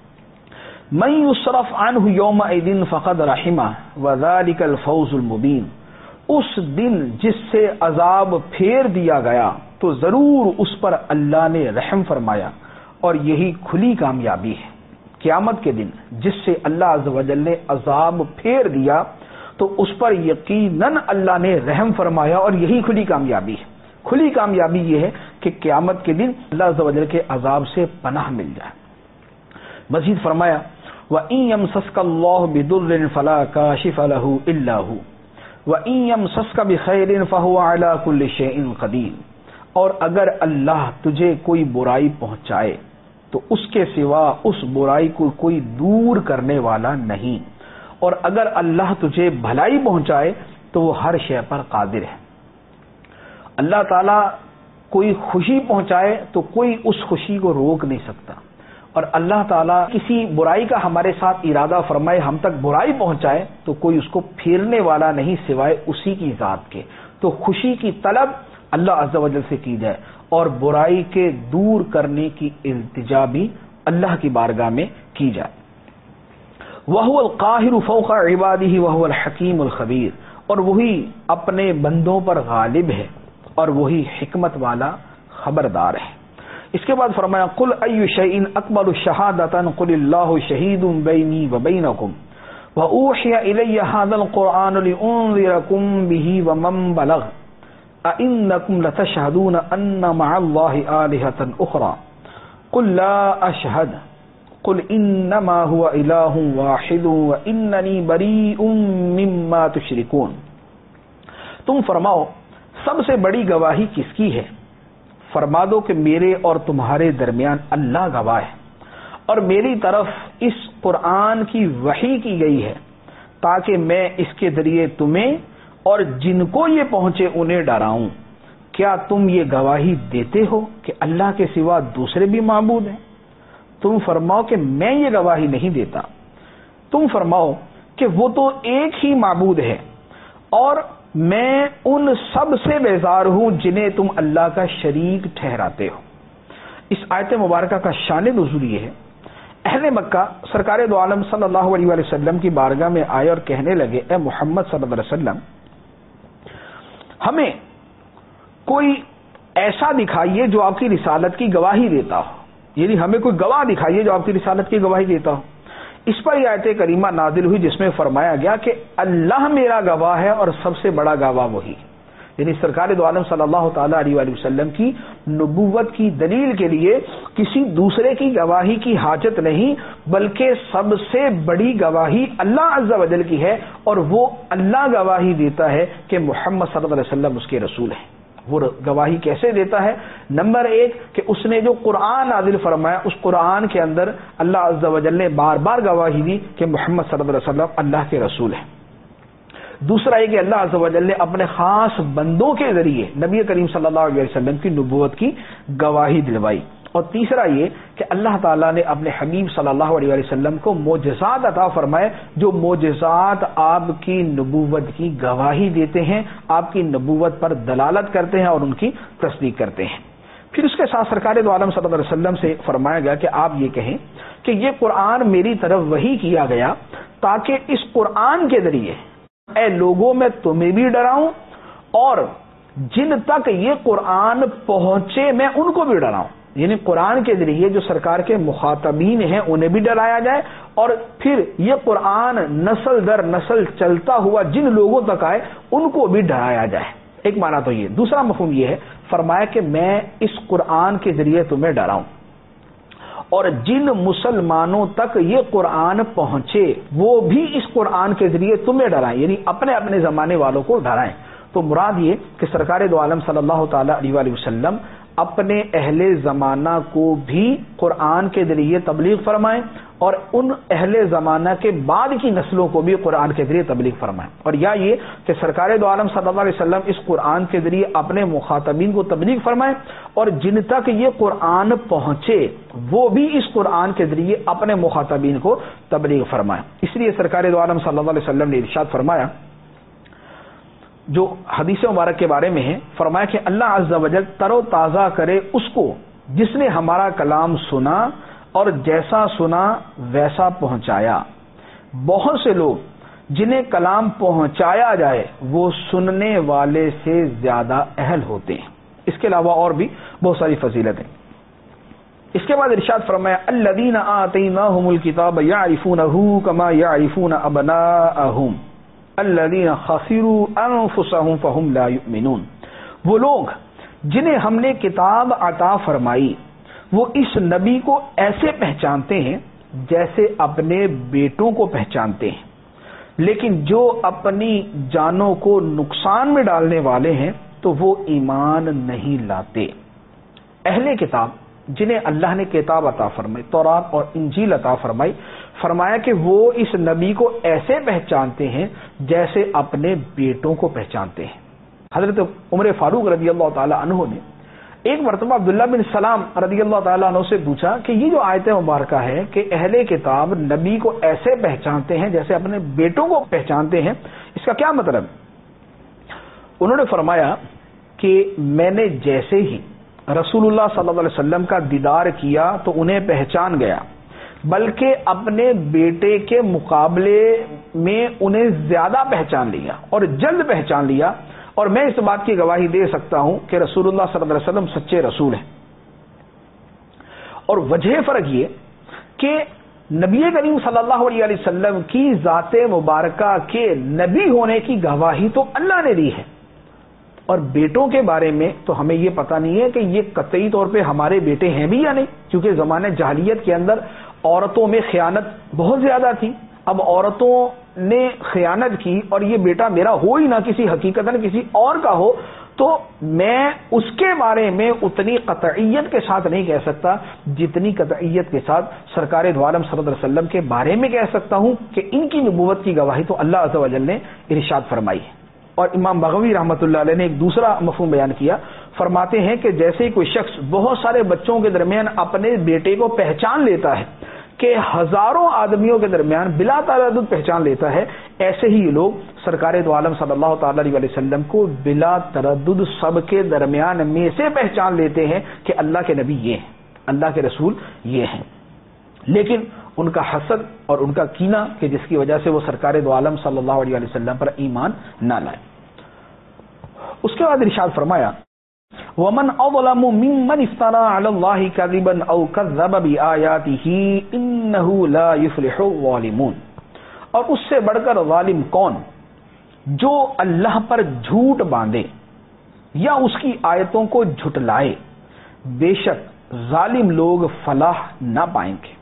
من یصرف عنہ یومئذ فقد رحمہ وذلک الفوز المبین۔ اس دن جس سے عذاب پھیر دیا گیا تو ضرور اس پر اللہ نے رحم فرمایا اور یہی کھلی کامیابی ہے۔ قیامت کے دن جس سے اللہ عز و جل نے عذاب پھیر دیا تو اس پر یقیناً اللہ نے رحم فرمایا اور یہی کھلی کامیابی ہے۔ کھلی کامیابی یہ ہے کہ قیامت کے دن اللہ عز و جل کے عذاب سے پناہ مل جائے۔ مزید فرمایا وَإِن يَمْسَسْكَ اللَّهُ بِضُرٍّ فَلَا كَاشِفَ لَهُ إِلَّا هُوَ وَإِن يَمْسَسْكَ بِخَيْرٍ فَهُوَ عَلَى كُلِّ شَيْءٍ قَدِيرٌ۔ اور اگر اللہ تجھے کوئی برائی پہنچائے تو اس کے سوا اس برائی کو کوئی دور کرنے والا نہیں، اور اگر اللہ تجھے بھلائی پہنچائے تو وہ ہر شے پر قادر ہے۔ اللہ تعالیٰ کوئی خوشی پہنچائے تو کوئی اس خوشی کو روک نہیں سکتا، اور اللہ تعالیٰ کسی برائی کا ہمارے ساتھ ارادہ فرمائے ہم تک برائی پہنچائے تو کوئی اس کو پھیرنے والا نہیں سوائے اسی کی ذات کے۔ تو خوشی کی طلب اللہ عز و جل سے کی جائے اور برائی کے دور کرنے کی التجا بھی اللہ کی بارگاہ میں کی جائے۔ وَهُوَ الْقَاهِرُ فَوْقَ عِبَادِهِ وَهُوَ الْحَكِيمُ الْخَبِيرُ، اور وہی اپنے بندوں پر غالب ہے اور وہی حکمت والا خبردار ہے۔ اس کے بعد فرمایا قُلْ أَيُّ شَيْءٍ أَكْبَرُ شَهَادَةً قُلِ اللَّهُ شَهِيدٌ بَيْنِي وَبَيْنَكُمْ وَأُوحِيَ إِلَيَّ هَذَا الْقُرْآنُ لِأُنذِرَكُمْ بِهِ وَمَن بَلَغَ أَإِنَّكُمْ لَتَشْهَدُونَ أَنَّ مَعَ اللَّهِ آلِهَةً أُخْرَى قُلْ لَا أَشْهَدُ قل انما هو الہ واحد واننی بریء مما تشرکون۔ تم فرماؤ سب سے بڑی گواہی کس کی ہے؟ فرما دو کہ میرے اور تمہارے درمیان اللہ گواہ ہے، اور میری طرف اس قرآن کی وحی کی گئی ہے تاکہ میں اس کے ذریعے تمہیں اور جن کو یہ پہنچے انہیں ڈراؤں۔ کیا تم یہ گواہی دیتے ہو کہ اللہ کے سوا دوسرے بھی معبود ہیں؟ تم فرماؤ کہ میں یہ گواہی نہیں دیتا۔ تم فرماؤ کہ وہ تو ایک ہی معبود ہے، اور میں ان سب سے بیزار ہوں جنہیں تم اللہ کا شریک ٹھہراتے ہو۔ اس آیت مبارکہ کا شان نزول یہ ہے، اہل مکہ سرکار دو عالم صلی اللہ علیہ وآلہ وسلم کی بارگاہ میں آئے اور کہنے لگے اے محمد صلی اللہ علیہ وسلم ہمیں کوئی ایسا دکھائیے جو آپ کی رسالت کی گواہی دیتا ہو، یعنی ہمیں کوئی گواہ دکھائیے جو آپ کی رسالت کی گواہی دیتا ہو۔ اس پر یہ آیت کریمہ نازل ہوئی جس میں فرمایا گیا کہ اللہ میرا گواہ ہے اور سب سے بڑا گواہ وہی، یعنی سرکار دو عالم صلی اللہ تعالی علیہ وآلہ وسلم کی نبوت کی دلیل کے لیے کسی دوسرے کی گواہی کی حاجت نہیں، بلکہ سب سے بڑی گواہی اللہ عز و جل کی ہے، اور وہ اللہ گواہی دیتا ہے کہ محمد صلی اللہ علیہ وسلم اس کے رسول ہیں۔ وہ گواہی کیسے دیتا ہے؟ نمبر ایک کہ اس نے جو قرآن نازل فرمایا اس قرآن کے اندر اللہ عز و جل نے بار بار گواہی دی کہ محمد صلی اللہ علیہ وسلم اللہ کے رسول ہیں۔ دوسرا یہ کہ اللہ عز و جل نے اپنے خاص بندوں کے ذریعے نبی کریم صلی اللہ علیہ وسلم کی نبوت کی گواہی دلوائی۔ اور تیسرا یہ کہ اللہ تعالیٰ نے اپنے حبیب صلی اللہ علیہ وسلم کو معجزات عطا فرمائے جو معجزات آپ کی نبوت کی گواہی دیتے ہیں، آپ کی نبوت پر دلالت کرتے ہیں اور ان کی تصدیق کرتے ہیں۔ پھر اس کے ساتھ سرکار دو عالم صلی اللہ علیہ وسلم سے فرمایا گیا کہ آپ یہ کہیں کہ یہ قرآن میری طرف وحی کیا گیا تاکہ اس قرآن کے ذریعے اے لوگوں میں تمہیں بھی ڈراؤں اور جن تک یہ قرآن پہنچے میں ان کو بھی ڈراؤں، یعنی قرآن کے ذریعے جو سرکار کے مخاطبین ہیں انہیں بھی ڈرایا جائے، اور پھر یہ قرآن نسل در نسل چلتا ہوا جن لوگوں تک آئے ان کو بھی ڈرایا جائے۔ ایک معنی تو یہ، دوسرا مفہوم یہ ہے فرمایا کہ میں اس قرآن کے ذریعے تمہیں ڈراؤں اور جن مسلمانوں تک یہ قرآن پہنچے وہ بھی اس قرآن کے ذریعے تمہیں ڈرائیں، یعنی اپنے اپنے زمانے والوں کو ڈرائیں۔ تو مراد یہ کہ سرکار دو عالم صلی اللہ تعالی علیہ وآلہ وسلم اپنے اہل زمانہ کو بھی قرآن کے ذریعے تبلیغ فرمائیں اور ان اہل زمانہ کے بعد کی نسلوں کو بھی قرآن کے ذریعے تبلیغ فرمائیں، اور یا یہ کہ سرکار دو عالم صلی اللہ علیہ وسلم اس قرآن کے ذریعے اپنے مخاطبین کو تبلیغ فرمائیں اور جن تک یہ قرآن پہنچے وہ بھی اس قرآن کے ذریعے اپنے مخاطبین کو تبلیغ فرمائیں۔ اس لیے سرکار دو عالم صلی اللہ علیہ وسلم نے ارشاد فرمایا جو حدیث مبارک کے بارے میں ہے، فرمایا کہ اللہ عز و جل تر و تازہ کرے اس کو جس نے ہمارا کلام سنا اور جیسا سنا ویسا پہنچایا۔ بہت سے لوگ جنہیں کلام پہنچایا جائے وہ سننے والے سے زیادہ اہل ہوتے ہیں۔ اس کے علاوہ اور بھی بہت ساری فضیلتیں۔ اس کے بعد ارشاد فرمایا الذین آتیناہم الکتاب یعرفونہ کما یعرفون ابناءہم الذین خسروا انفسهم فهم لا یؤمنون، وہ لوگ جنہیں ہم نے کتاب عطا فرمائی وہ اس نبی کو ایسے پہچانتے ہیں جیسے اپنے بیٹوں کو پہچانتے ہیں، لیکن جو اپنی جانوں کو نقصان میں ڈالنے والے ہیں تو وہ ایمان نہیں لاتے۔ اہل کتاب جنہیں اللہ نے کتاب عطا فرمائی، تورات اور انجیل عطا فرمائی، فرمایا کہ وہ اس نبی کو ایسے پہچانتے ہیں جیسے اپنے بیٹوں کو پہچانتے ہیں۔ حضرت عمر فاروق رضی اللہ تعالی عنہ نے ایک مرتبہ عبداللہ بن سلام رضی اللہ تعالیٰ عنہ سے پوچھا کہ یہ جو آیت مبارکہ ہے کہ اہل کتاب نبی کو ایسے پہچانتے ہیں جیسے اپنے بیٹوں کو پہچانتے ہیں، اس کا کیا مطلب؟ انہوں نے فرمایا کہ میں نے جیسے ہی رسول اللہ صلی اللہ علیہ وسلم کا دیدار کیا تو انہیں پہچان گیا، بلکہ اپنے بیٹے کے مقابلے میں انہیں زیادہ پہچان لیا اور جلد پہچان لیا، اور میں اس بات کی گواہی دے سکتا ہوں کہ رسول اللہ صلی اللہ علیہ وسلم سچے رسول ہیں۔ اور وجہ فرق یہ کہ نبی کریم صلی اللہ علیہ وسلم کی ذات مبارکہ کے نبی ہونے کی گواہی تو اللہ نے دی ہے، اور بیٹوں کے بارے میں تو ہمیں یہ پتہ نہیں ہے کہ یہ قطعی طور پہ ہمارے بیٹے ہیں بھی یا نہیں، کیونکہ زمانے جاہلیت کے اندر عورتوں میں خیانت بہت زیادہ تھی۔ اب عورتوں نے خیانت کی اور یہ بیٹا میرا ہو ہی نہ کسی حقیقتاً کسی اور کا ہو، تو میں اس کے بارے میں اتنی قطعیت کے ساتھ نہیں کہہ سکتا جتنی قطعیت کے ساتھ سرکار دو عالم صلی اللہ علیہ وسلم کے بارے میں کہہ سکتا ہوں کہ ان کی نبوت کی گواہی تو اللہ عز و جل نے ارشاد فرمائی ہے۔ اور امام بغوی رحمۃ اللہ علیہ نے ایک دوسرا مفہوم بیان کیا، فرماتے ہیں کہ جیسے کوئی شخص بہت سارے بچوں کے درمیان اپنے بیٹے کو پہچان لیتا ہے کہ ہزاروں آدمیوں کے درمیان بلا تردد پہچان لیتا ہے، ایسے ہی یہ لوگ سرکار دو عالم صلی اللہ تعالی علیہ وسلم کو بلا تردد سب کے درمیان میں سے پہچان لیتے ہیں کہ اللہ کے نبی یہ ہیں، اللہ کے رسول یہ ہیں۔ لیکن ان کا حسد اور ان کا کینہ کہ جس کی وجہ سے وہ سرکار دو عالم صلی اللہ علیہ وسلم پر ایمان نہ لائے۔ اس کے بعد ارشاد فرمایا وَمَنْ أَظْلَمُ مِمَّنِ افْتَرَىٰ عَلَى اللَّهِ كَذِبًا أَوْ كَذَّبَ بِآيَاتِهِ إِنَّهُ لَا يُفْلِحُ الظَّالِمُونَ، اور اس سے بڑھ کر ظالم کون جو اللہ پر جھوٹ باندھے یا اس کی آیتوں کو جھٹلائے، بے شک ظالم لوگ فلاح نہ پائیں گے۔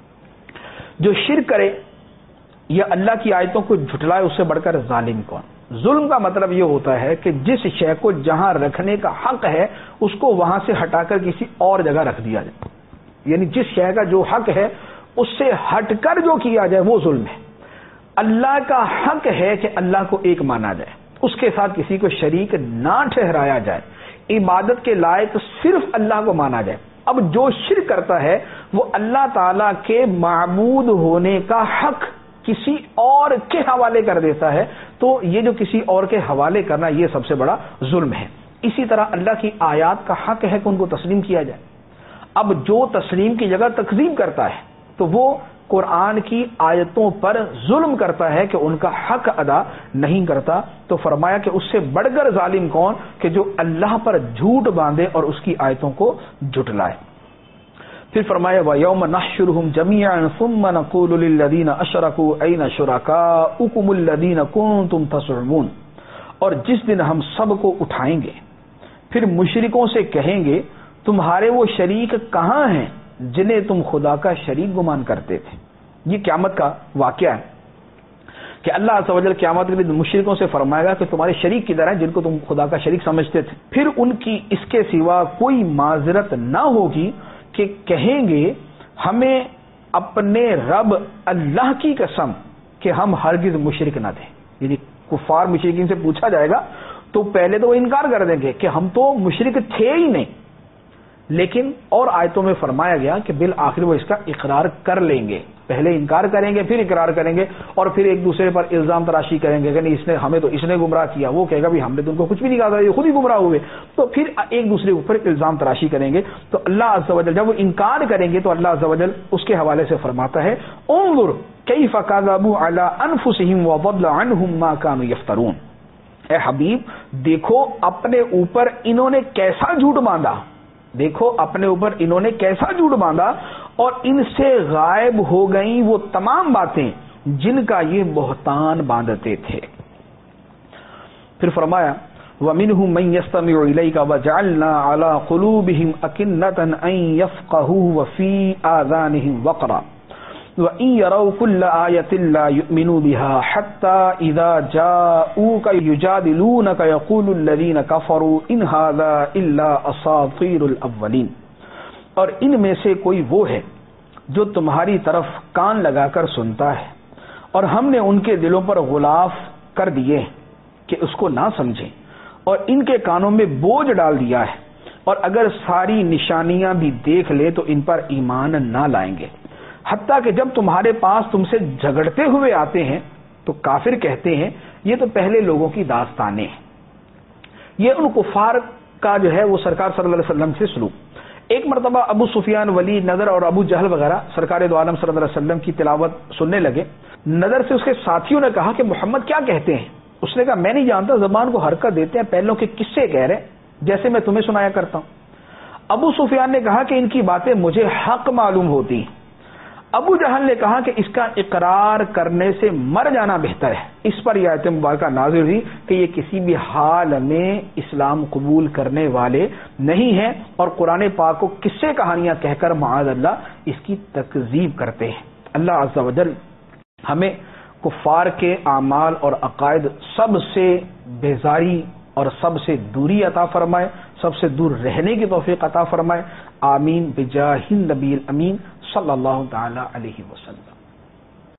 جو شرک کرے یا اللہ کی آیتوں کو جھٹلائے اس سے بڑھ کر ظالم کون؟ ظلم کا مطلب یہ ہوتا ہے کہ جس شے کو جہاں رکھنے کا حق ہے اس کو وہاں سے ہٹا کر کسی اور جگہ رکھ دیا جائے، یعنی جس شے کا جو حق ہے اس سے ہٹ کر جو کیا جائے وہ ظلم ہے۔ اللہ کا حق ہے کہ اللہ کو ایک مانا جائے، اس کے ساتھ کسی کو شریک نہ ٹھہرایا جائے، عبادت کے لائق صرف اللہ کو مانا جائے۔ اب جو شرک کرتا ہے وہ اللہ تعالی کے معبود ہونے کا حق کسی اور کے حوالے کر دیتا ہے، تو یہ جو کسی اور کے حوالے کرنا یہ سب سے بڑا ظلم ہے۔ اسی طرح اللہ کی آیات کا حق ہے کہ ان کو تسلیم کیا جائے۔ اب جو تسلیم کی جگہ تکذیب کرتا ہے تو وہ قرآن کی آیتوں پر ظلم کرتا ہے کہ ان کا حق ادا نہیں کرتا، تو فرمایا کہ اس سے بڑھ کر ظالم کون کہ جو اللہ پر جھوٹ باندھے اور اس کی آیتوں کو جھٹلائے۔ پھر فرمایا وَيَوْمَ نَحْشُرُهُمْ جَمِيعًا ثُمَّ نَقُولُ لِلَّذِينَ أَشْرَكُوا أَيْنَ شُرَكَاؤُكُمُ الَّذِينَ كُنتُمْ تَزْعُمُونَ، اور جس دن ہم سب کو اٹھائیں گے پھر مشرکوں سے کہیں گے تمہارے وہ شریک کہاں ہیں جنہیں تم خدا کا شریک گمان کرتے تھے۔ یہ قیامت کا واقعہ ہے کہ اللہ عز و جل قیامت کے دن مشرکوں سے فرمائے گا کہ تمہارے شریک کدھر ہیں جن کو تم خدا کا شریک سمجھتے تھے۔ پھر ان کی اس کے سوا کوئی معذرت نہ ہوگی کہ کہیں گے ہمیں اپنے رب اللہ کی قسم کہ ہم ہرگز مشرک نہ تھے۔ یعنی کفار مشرکین سے پوچھا جائے گا تو پہلے تو وہ انکار کر دیں گے کہ ہم تو مشرک تھے ہی نہیں، لیکن اور آیتوں میں فرمایا گیا کہ بالآخر وہ اس کا اقرار کر لیں گے۔ پہلے انکار کریں گے پھر اقرار کریں گے اور پھر ایک دوسرے پر الزام تراشی کریں گے کہ نہیں اس نے ہمیں تو اس نے گمراہ کیا، وہ کہے گا بھی ہم نے تو ان کو کچھ بھی نہیں کہا تھا، یہ خود ہی گمراہ ہوئے، تو پھر ایک دوسرے کے اوپر الزام تراشی کریں گے۔ تو اللہ عز و جل جب وہ انکار کریں گے تو اللہ عز و جل اس کے حوالے سے فرماتا ہے انظر کیف کذبوا علی انفسہم وضل عنہم ما کانوا یفترون، اے حبیب دیکھو اپنے اوپر انہوں نے کیسا جھوٹ باندھا، دیکھو اپنے اوپر انہوں نے کیسا جھوٹ باندھا اور ان سے غائب ہو گئیں وہ تمام باتیں جن کا یہ بہتان باندھتے تھے۔ پھر فرمایا وَمِنْهُمْ مَنْ يَسْتَمِعُ إِلَيْكَ وَجَعَلْنَا عَلَى قُلُوبِهِمْ أَكِنَّةً أَنْ يَفْقَهُوهُ وَفِي آذَانِهِمْ وَقْرًا وَإِنْ يَرَوْا كُلَّ آيَةٍ لَا يُؤْمِنُوا بِهَا حَتَّى إِذَا جَاءُوكَ يُجَادِلُونَكَ يَقُولُ الَّذِينَ كَفَرُوا إِنْ هَذَا إِلَّا أَسَاطِيرُ الْأَوَّلِينَ، اور ان میں سے کوئی وہ ہے جو تمہاری طرف کان لگا کر سنتا ہے اور ہم نے ان کے دلوں پر غلاف کر دیے کہ اس کو نہ سمجھیں اور ان کے کانوں میں بوجھ ڈال دیا ہے، اور اگر ساری نشانیاں بھی دیکھ لے تو ان پر ایمان نہ لائیں گے، حتیٰ کہ جب تمہارے پاس تم سے جھگڑتے ہوئے آتے ہیں تو کافر کہتے ہیں یہ تو پہلے لوگوں کی داستانیں ہیں۔ یہ ان کفار کا جو ہے وہ سرکار صلی اللہ علیہ وسلم سے سلوک۔ ایک مرتبہ ابو سفیان، ولید، نضر اور ابو جہل وغیرہ سرکار دو عالم صلی اللہ علیہ وسلم کی تلاوت سننے لگے۔ نضر سے اس کے ساتھیوں نے کہا کہ محمد کیا کہتے ہیں؟ اس نے کہا میں نہیں جانتا، زبان کو حرکت دیتے ہیں، پہلوں کے قصے کہہ رہے ہیں جیسے میں تمہیں سنایا کرتا ہوں۔ ابو سفیان نے کہا کہ ان کی باتیں مجھے حق معلوم ہوتی ہیں۔ ابو جہل نے کہا کہ اس کا اقرار کرنے سے مر جانا بہتر ہے۔ اس پر یہ آیت مبارکہ نازل ہوئی کہ یہ کسی بھی حال میں اسلام قبول کرنے والے نہیں ہیں اور قرآن پاک کو قصے کہانیاں کہہ کر معاذ اللہ اس کی تکذیب کرتے ہیں۔ اللہ عز و جل ہمیں کفار کے اعمال اور عقائد سب سے بیزاری اور سب سے دوری عطا فرمائے، سب سے دور رہنے کی توفیق عطا فرمائے۔ آمین بجاہ النبی الامین صلی اللہ تعالی علیہ وسلم۔